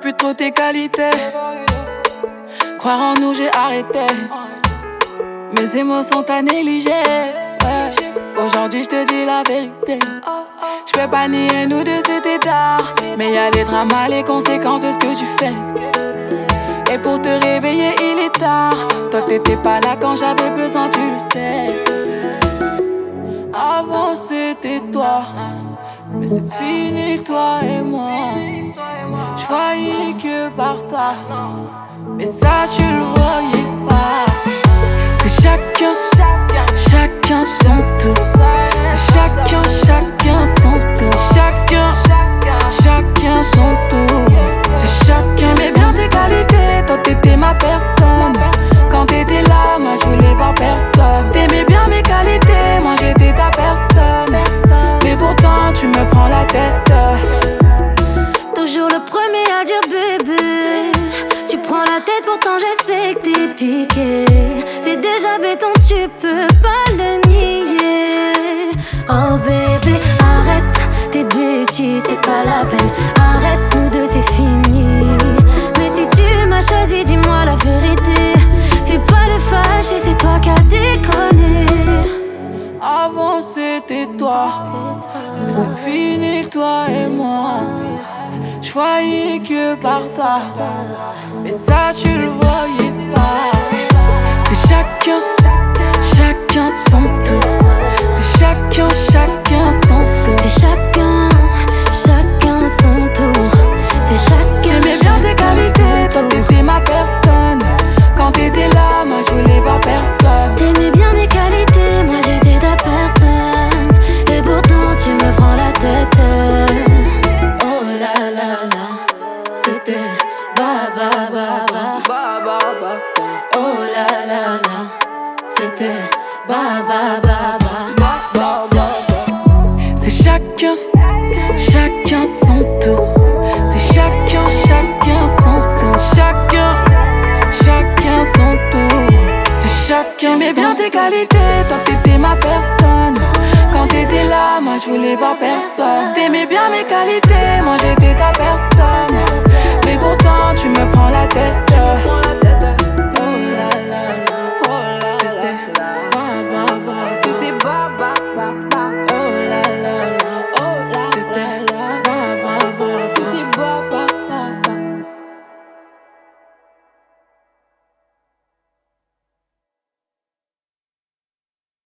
plus trop tes qualités. Croire en nous, j'ai arrêté. Mes émotions t'as négligé. Ouais. Aujourd'hui, je te dis la vérité. Je peux pas nier, nous deux c'était tard. Mais y'a les dramas, les conséquences de ce que tu fais. Et pour te réveiller, il est tard. Toi, t'étais pas là quand j'avais besoin, tu le sais. Avant, c'était toi. Mais c'est fini, toi et moi. Je voyais que par toi. Mais ça, tu le voyais pas. C'est chacun son tour. C'est chacun son tour. Chacun son tour. C'est chacun. J'aimais bien tes qualités, toi t'étais ma personne. Quand t'étais là, moi je voulais voir personne. T'aimais bien mes qualités, moi j'étais ta personne. Mais pourtant tu me prends la tête. Toujours le premier à dire bébé. Tu prends la tête, pourtant je sais que t'es piqué. T'es déjà béton, tu peux pas le nier. Oh bébé, arrête tes bêtises, c'est pas la peine. Arrête, nous deux c'est fini. Mais si tu m'as choisi, dis-moi la vérité. Fais pas le fâché, c'est toi qui as déconné. Avant c'était toi, mais c'est fini toi et moi. Je voyais que par toi, mais ça tu le voyais pas. C'est chacun son tour. C'est chacun son tour. C'est chacun son tour. C'est chacun. J'aimais bien tes qualités, toi t'étais ma personne. Quand t'étais là, moi je voulais voir personne. T'aimais bien mes qualités, moi j'étais ta personne. Et pourtant tu me prends la tête. Oh la la la, c'était ba ba ba ba. Oh la la la, c'était ba ba ba ba. C'est chacun son tour. C'est chacun son tour. Chacun son tour. C'est chacun. J'aimais bien tes qualités, toi t'étais ma personne. Quand t'étais là, moi je voulais voir personne. T'aimais bien mes qualités.